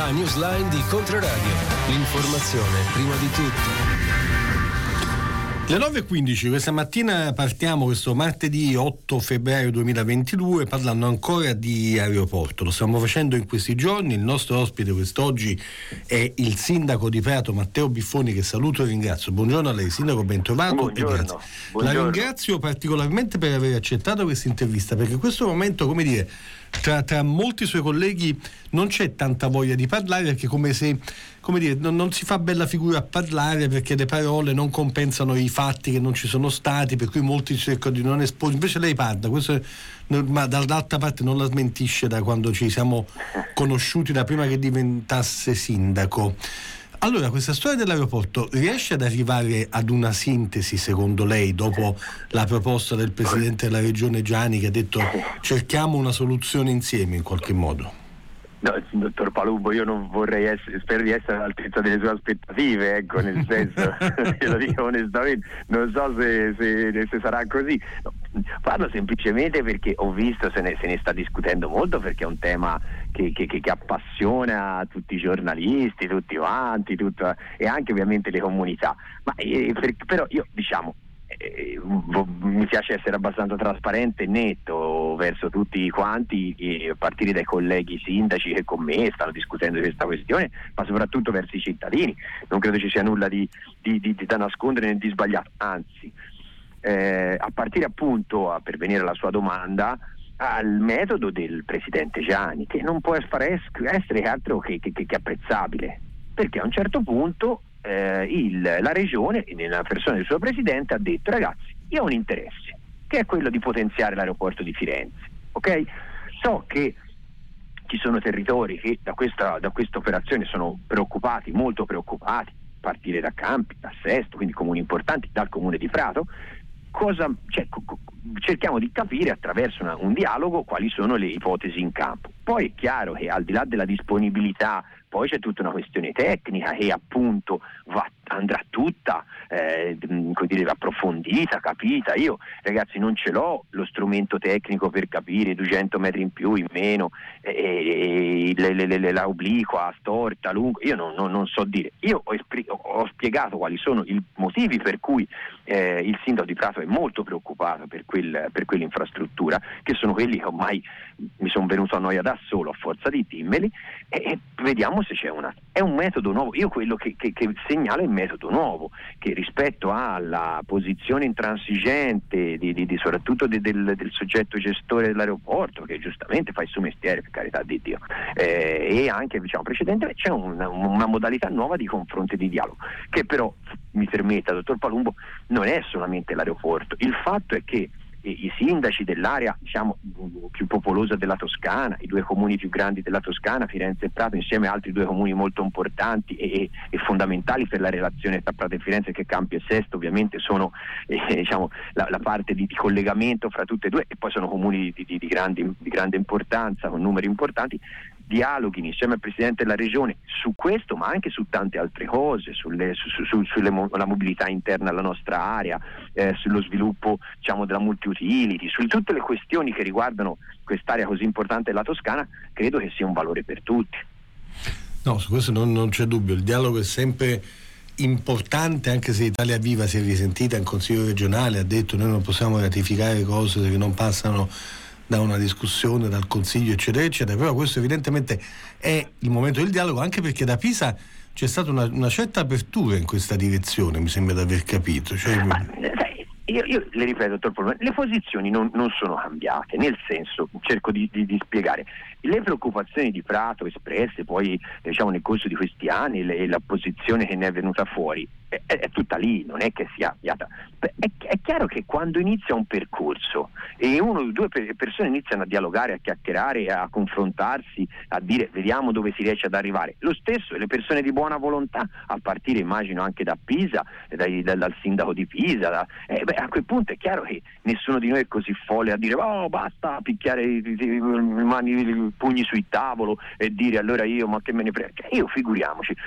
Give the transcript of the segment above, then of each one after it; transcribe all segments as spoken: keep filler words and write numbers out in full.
La newsline di Controradio. L'informazione prima di tutto. Le nove e quindici, questa mattina partiamo questo martedì otto febbraio duemilaventidue parlando ancora di aeroporto. Lo stiamo facendo in questi giorni. Il nostro ospite quest'oggi è il sindaco di Prato Matteo Biffoni, che saluto e ringrazio. Buongiorno a lei sindaco, ben trovato. Buongiorno. E grazie. Buongiorno. La ringrazio particolarmente per aver accettato questa intervista, perché in questo momento, come dire, tra, tra molti suoi colleghi non c'è tanta voglia di parlare, perché come se come dire, non, non si fa bella figura a parlare, perché le parole non compensano i fatti che non ci sono stati, per cui molti cercano di non esporre. Invece lei parla, questo è, ma dall'altra parte non la smentisce da quando ci siamo conosciuti, da prima che diventasse sindaco. Allora, questa storia dell'aeroporto riesce ad arrivare ad una sintesi, secondo lei, dopo la proposta del presidente della regione Giani, che ha detto cerchiamo una soluzione insieme in qualche modo? No, dottor Palumbo, io non vorrei essere, spero di essere all'altezza delle sue aspettative, ecco, nel senso, io lo dico onestamente, non so se, se, se sarà così. No, parlo semplicemente perché ho visto, se ne, se ne sta discutendo molto, perché è un tema che, che, che appassiona tutti i giornalisti, tutti quanti, tutta, e anche ovviamente le comunità. Ma eh, per, però io, diciamo, Eh, mi piace essere abbastanza trasparente e netto verso tutti quanti, eh, a partire dai colleghi sindaci che con me stanno discutendo di questa questione, ma soprattutto verso i cittadini. Non credo ci sia nulla di, di, di, di da nascondere né di sbagliato, anzi, eh, a partire appunto, a, per venire alla sua domanda, al metodo del presidente Giani, che non può fare essere altro che, che, che apprezzabile, perché a un certo punto Eh, il, la regione, nella persona del suo presidente, ha detto: ragazzi, io ho un interesse, che è quello di potenziare l'aeroporto di Firenze, ok? So che ci sono territori che da questa, da questa operazione sono preoccupati, molto preoccupati, a partire da Campi, da Sesto, quindi comuni importanti, dal comune di Prato. Cosa, cioè, cerchiamo di capire attraverso una, un dialogo quali sono le ipotesi in campo. Poi è chiaro che al di là della disponibilità, poi c'è tutta una questione tecnica che appunto va, andrà tutta eh, come dire, approfondita, capita. Io, ragazzi, non ce l'ho lo strumento tecnico per capire duecento metri in più, in meno, eh, le, le, le, la obliqua, storta, lunga. Io non, non, non so dire. Io ho, espri- ho spiegato quali sono i motivi per cui eh, il sindaco di Prato è molto preoccupato per, quel, per quell'infrastruttura, che sono quelli che ormai mi sono venuto a noia da solo a forza di dimmeli, e, e vediamo se c'è una. È un metodo nuovo. Io quello che, che, che segnalo è il metodo nuovo, che rispetto alla posizione intransigente di, di, di soprattutto di, del, del soggetto gestore dell'aeroporto, che giustamente fa il suo mestiere, per carità di Dio, eh, e anche, diciamo, precedentemente c'è una, una modalità nuova di confronto e di dialogo, che però, mi permetta, dottor Palumbo, non è solamente l'aeroporto. Il fatto è che i sindaci dell'area, diciamo, più popolosa della Toscana, i due comuni più grandi della Toscana, Firenze e Prato, insieme a altri due comuni molto importanti e, e fondamentali per la relazione tra Prato e Firenze, che Campi e Sesto ovviamente sono eh, diciamo, la, la parte di, di collegamento fra tutte e due, e poi sono comuni di, di, di, grandi, di grande importanza, con numeri importanti. Dialoghino insieme al presidente della regione su questo, ma anche su tante altre cose, sulle, su, su, sulle la mobilità interna alla nostra area, eh, sullo sviluppo, diciamo, della multi-utility, su tutte le questioni che riguardano quest'area così importante della Toscana. Credo che sia un valore per tutti. No, su questo non, non c'è dubbio. Il dialogo è sempre importante, anche se Italia Viva si è risentita in Consiglio regionale, ha detto: noi non possiamo ratificare cose che non passano da una discussione, dal Consiglio, eccetera eccetera. Però questo evidentemente è il momento del dialogo, anche perché da Pisa c'è stata una, una certa apertura in questa direzione, mi sembra di aver capito. Cioè... Ma, sai, io, io le ripeto, dottor Polman, le posizioni non, non sono cambiate, nel senso, cerco di, di, di spiegare, le preoccupazioni di Prato espresse poi, diciamo, nel corso di questi anni, le, la posizione che ne è venuta fuori è, è tutta lì, non è che sia avviata. È, è chiaro che quando inizia un percorso e uno o due persone iniziano a dialogare, a chiacchierare, a confrontarsi, a dire vediamo dove si riesce ad arrivare, lo stesso le persone di buona volontà, a partire immagino anche da Pisa, dai, dal, dal sindaco di Pisa, da, eh, beh, a quel punto è chiaro che nessuno di noi è così folle a dire oh basta picchiare i, i, i, mani, i pugni sui tavolo e dire allora io ma che me ne frega. Io figuriamoci,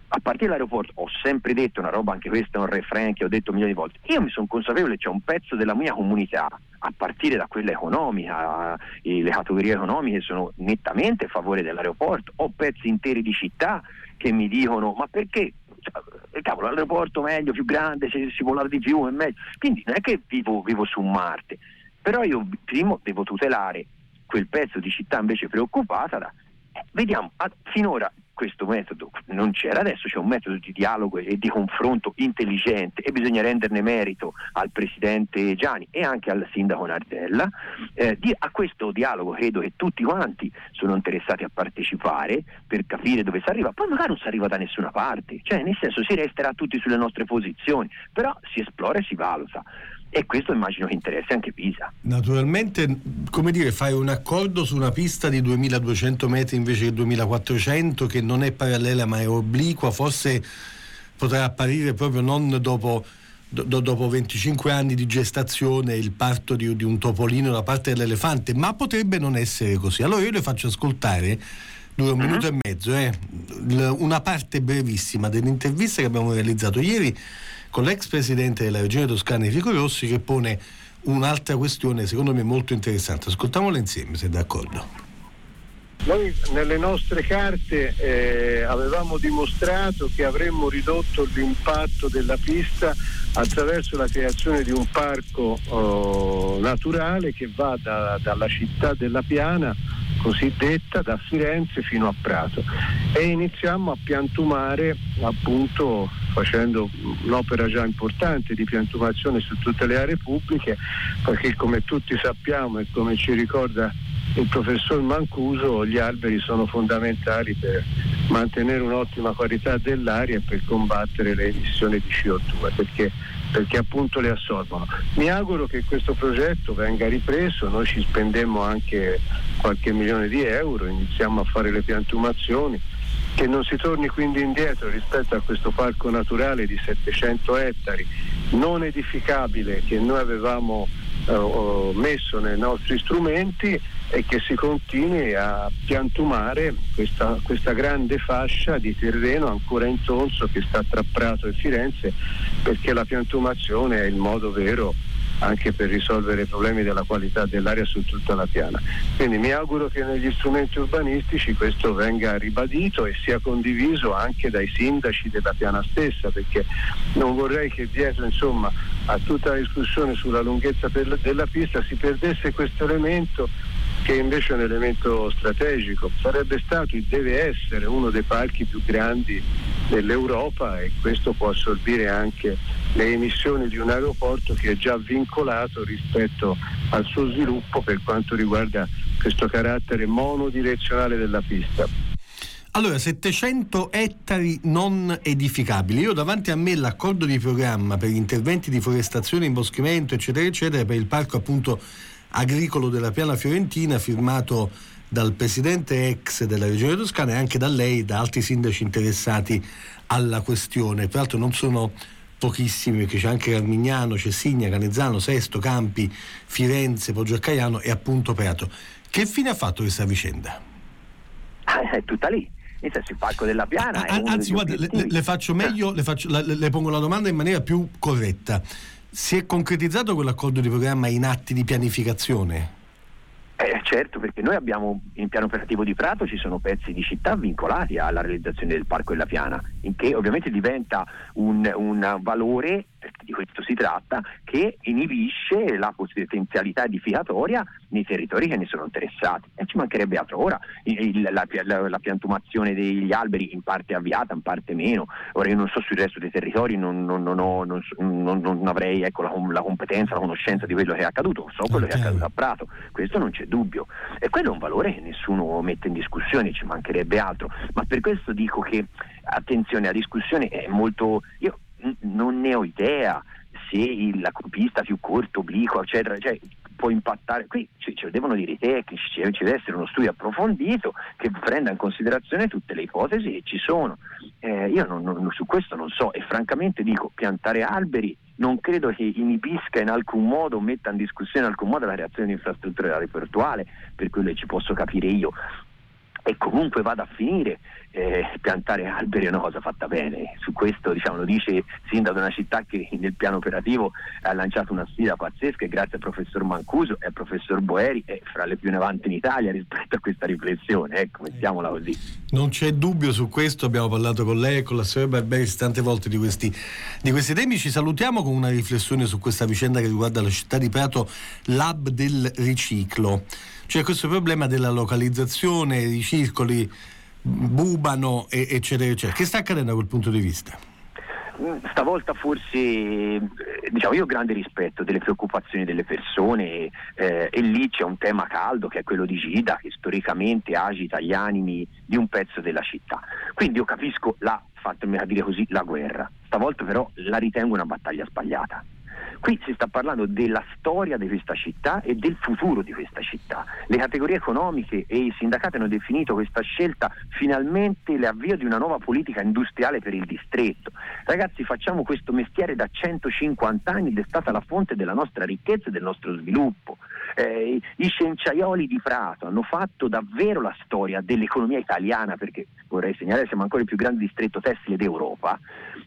a partire dall'aeroporto, ho sempre detto una roba, anche questa è un refrain che ho detto milioni di volte, io mi sono consapevole che c'è un pezzo della mia comunità, a partire da quella economica, eh, le categorie economiche sono nettamente a favore dell'aeroporto, ho pezzi interi di città che mi dicono ma perché? Cioè, cavolo, l'aeroporto meglio, più grande, se si vola di più è meglio, quindi non è che vivo, vivo su Marte, però io primo devo tutelare quel pezzo di città invece preoccupata da, eh, vediamo, a, finora questo metodo non c'era, adesso c'è un metodo di dialogo e di confronto intelligente e bisogna renderne merito al presidente Gianni e anche al sindaco Nardella. Eh, di, a questo dialogo credo che tutti quanti sono interessati a partecipare per capire dove si arriva, poi magari non si arriva da nessuna parte, cioè nel senso si resterà tutti sulle nostre posizioni, però si esplora e si valuta. E questo immagino che interessi anche Pisa. Naturalmente, come dire, fare un accordo su una pista di duemiladuecento metri invece che duemilaquattrocento, che non è parallela ma è obliqua, forse potrà apparire proprio non dopo, do, dopo venticinque anni di gestazione il parto di, di un topolino da parte dell'elefante, ma potrebbe non essere così. Allora io le faccio ascoltare, dura un uh-huh. minuto e mezzo, eh, una parte brevissima dell'intervista che abbiamo realizzato ieri con l'ex presidente della regione toscana Enrico Rossi, che pone un'altra questione secondo me molto interessante. Ascoltiamola insieme, se è d'accordo. Noi nelle nostre carte eh, avevamo dimostrato che avremmo ridotto l'impatto della pista attraverso la creazione di un parco oh, naturale che va da, dalla città della Piana, cosiddetta, da Firenze fino a Prato, e iniziamo a piantumare, appunto facendo un'opera già importante di piantumazione su tutte le aree pubbliche, perché come tutti sappiamo e come ci ricorda il professor Mancuso, gli alberi sono fondamentali per mantenere un'ottima qualità dell'aria e per combattere le emissioni di C O due, perché, perché appunto le assorbono. Mi auguro che questo progetto venga ripreso, noi ci spendemmo anche qualche milione di euro, iniziamo a fare le piantumazioni, che non si torni quindi indietro rispetto a questo parco naturale di settecento ettari non edificabile che noi avevamo eh, messo nei nostri strumenti, e che si continui a piantumare questa, questa grande fascia di terreno ancora intonso che sta tra Prato e Firenze, perché la piantumazione è il modo vero anche per risolvere i problemi della qualità dell'aria su tutta la Piana. Quindi mi auguro che negli strumenti urbanistici questo venga ribadito e sia condiviso anche dai sindaci della Piana stessa, perché non vorrei che dietro, insomma, a tutta la discussione sulla lunghezza per, della pista si perdesse questo elemento, che invece è un elemento strategico. Sarebbe stato e deve essere uno dei parchi più grandi dell'Europa, e questo può assorbire anche le emissioni di un aeroporto che è già vincolato rispetto al suo sviluppo per quanto riguarda questo carattere monodirezionale della pista. Allora, settecento ettari non edificabili. Io ho davanti a me l'accordo di programma per gli interventi di forestazione, imboschimento, eccetera, eccetera, per il parco appunto agricolo della Piana Fiorentina, firmato dal presidente ex della regione toscana e anche da lei, da altri sindaci interessati alla questione. Tra l'altro non sono pochissimi, perché c'è anche Carmignano, Cessigna, Canezzano, Sesto, Campi, Firenze, Poggio a Caiano e appunto Prato. Che fine ha fatto questa vicenda? Ah, è tutta lì. Il parco della Piana ah, è anzi guarda, le, le faccio meglio, le, faccio, le, le pongo la domanda in maniera più corretta. Si è concretizzato quell'accordo di programma in atti di pianificazione? Eh, certo, perché noi abbiamo in piano operativo di Prato ci sono pezzi di città vincolati alla realizzazione del Parco della Piana, in che ovviamente diventa un, un valore, perché di questo si tratta, che inibisce la potenzialità edificatoria nei territori che ne sono interessati, e ci mancherebbe altro. Ora il, il, la, la, la piantumazione degli alberi in parte è avviata, in parte meno. Ora io non so sul resto dei territori, non, non, non, ho, non, non, non avrei ecco, la, la competenza, la conoscenza di quello che è accaduto, so quello okay. che è accaduto a Prato, questo non c'è dubbio, e quello è un valore che nessuno mette in discussione, ci mancherebbe altro, ma per questo dico che attenzione, la discussione è molto, io n- non ne ho idea se il, la pista più corta, obliqua, eccetera, cioè può impattare, qui ci, ci devono dire i tecnici, ci, ci deve essere uno studio approfondito che prenda in considerazione tutte le ipotesi che ci sono. Eh, io non, non, su questo non so, e francamente dico, piantare alberi non credo che inibisca in alcun modo, metta in discussione in alcun modo la creazione di infrastrutture aeroportuale, per quello che ci posso capire io. E comunque vada a finire eh, piantare alberi è una cosa fatta bene. Su questo, diciamo, lo dice il sindaco di una città che nel piano operativo ha lanciato una sfida pazzesca, e grazie al professor Mancuso e al professor Boeri è fra le più in avanti in Italia rispetto a questa riflessione, ecco, mettiamola così. Non c'è dubbio su questo, abbiamo parlato con lei e con la signora Barberis tante volte di questi, di questi temi. Ci salutiamo con una riflessione su questa vicenda che riguarda la città di Prato, l'hub del riciclo. C'è questo problema della localizzazione, i circoli bubano, eccetera, eccetera. Che sta accadendo da quel punto di vista? Stavolta forse, diciamo, io ho grande rispetto delle preoccupazioni delle persone, eh, e lì c'è un tema caldo che è quello di Gida, che storicamente agita gli animi di un pezzo della città. Quindi io capisco la, fatemi dire così, la guerra. Stavolta però la ritengo una battaglia sbagliata. Qui si sta parlando della storia di questa città e del futuro di questa città. Le categorie economiche e i sindacati hanno definito questa scelta finalmente l'avvio di una nuova politica industriale per il distretto. Ragazzi, facciamo questo mestiere da centocinquanta anni ed è stata la fonte della nostra ricchezza e del nostro sviluppo. Eh, I scienziaioli di Prato hanno fatto davvero la storia dell'economia italiana, perché vorrei segnalare siamo ancora il più grande distretto tessile d'Europa.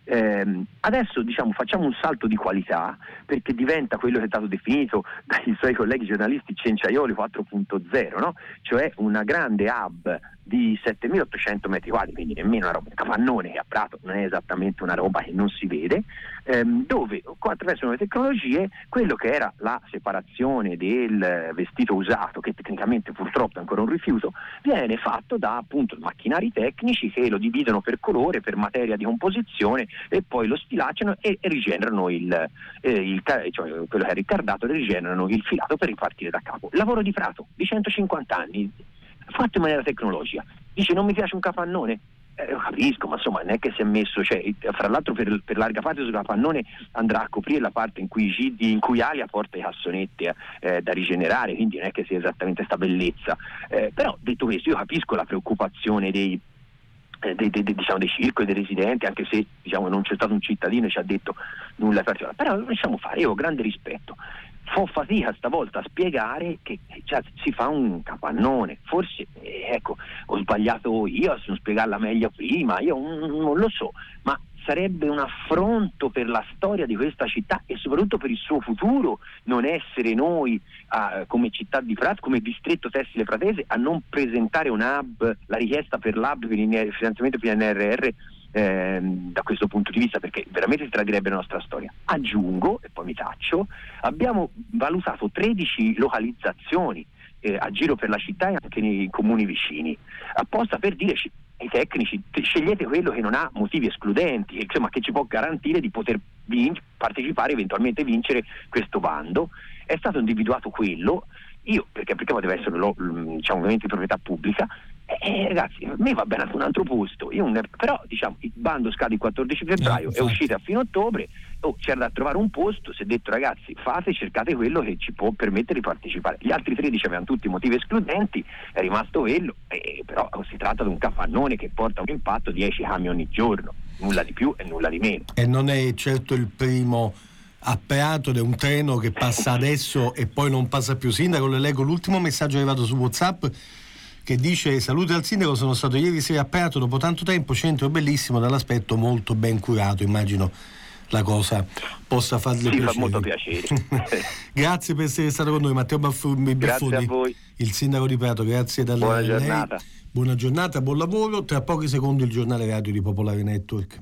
Eh, adesso diciamo facciamo un salto di qualità, perché diventa quello che è stato definito dai suoi colleghi giornalisti Cenciaioli quattro punto zero, no? Cioè una grande hub di settemilaottocento metri quadri, quindi nemmeno una roba, un capannone che a Prato non è esattamente una roba che non si vede, ehm, dove attraverso nuove tecnologie quello che era la separazione del vestito usato, che tecnicamente purtroppo è ancora un rifiuto, viene fatto da appunto macchinari tecnici che lo dividono per colore, per materia di composizione, e poi lo stilacciano e, e rigenerano il, eh, il cioè quello che è ricardato, e rigenerano il filato per ripartire da capo. Lavoro di Prato di centocinquanta anni, fatto in maniera tecnologica. Dice non mi piace un capannone, eh, lo capisco, ma insomma non è che si è messo, cioè, fra l'altro per, per larga parte sul capannone andrà a coprire la parte in cui Gidi, in cui Alia porta i cassonetti eh, da rigenerare, quindi non è che sia esattamente sta bellezza, eh, però detto questo io capisco la preoccupazione dei eh, dei, dei, diciamo, dei circoli, dei residenti, anche se diciamo non c'è stato un cittadino che ci ha detto nulla di particolare, però lo lasciamo fare, io ho grande rispetto. Fo fatica stavolta a spiegare che cioè, si fa un capannone, forse eh, ecco ho sbagliato io a non spiegarla meglio prima, io non lo so, ma sarebbe un affronto per la storia di questa città e soprattutto per il suo futuro non essere noi uh, come città di Prato, come distretto tessile pratese, a non presentare un hub, la richiesta per l'hub per il finanziamento P N R R eh, da questo punto di vista, perché veramente si tradirebbe la nostra storia. Aggiungo, e poi mi taccio, abbiamo valutato tredici localizzazioni eh, a giro per la città e anche nei comuni vicini, apposta per dire ai tecnici scegliete quello che non ha motivi escludenti, che, insomma, che ci può garantire di poter vin- partecipare, eventualmente vincere questo bando. È stato individuato quello, io perché perché deve essere lo, diciamo, ovviamente di proprietà pubblica. Eh, ragazzi, a me va bene anche un altro posto, io ne, però diciamo il bando scade il quattordici febbraio, eh, è uscito a fine ottobre, oh, c'era da trovare un posto, si è detto ragazzi fate, cercate quello che ci può permettere di partecipare. Gli altri tredici avevano tutti motivi escludenti, è rimasto quello, eh, però oh, si tratta di un capannone che porta un impatto dieci camion ogni giorno, nulla di più e nulla di meno. E non è certo il primo a Prato, ed è un treno che passa adesso e poi non passa più. Sindaco, le leggo l'ultimo messaggio arrivato su WhatsApp che dice: salute al sindaco, sono stato ieri sera a Prato dopo tanto tempo, centro bellissimo, dall'aspetto molto ben curato, immagino la cosa possa farle sì, piacere. Fa molto piacere. Grazie per essere stato con noi, Matteo Baffoni, grazie a voi, il sindaco di Prato, grazie da buona lei. giornata. Buona giornata, buon lavoro. Tra pochi secondi il giornale radio di Popolare Network.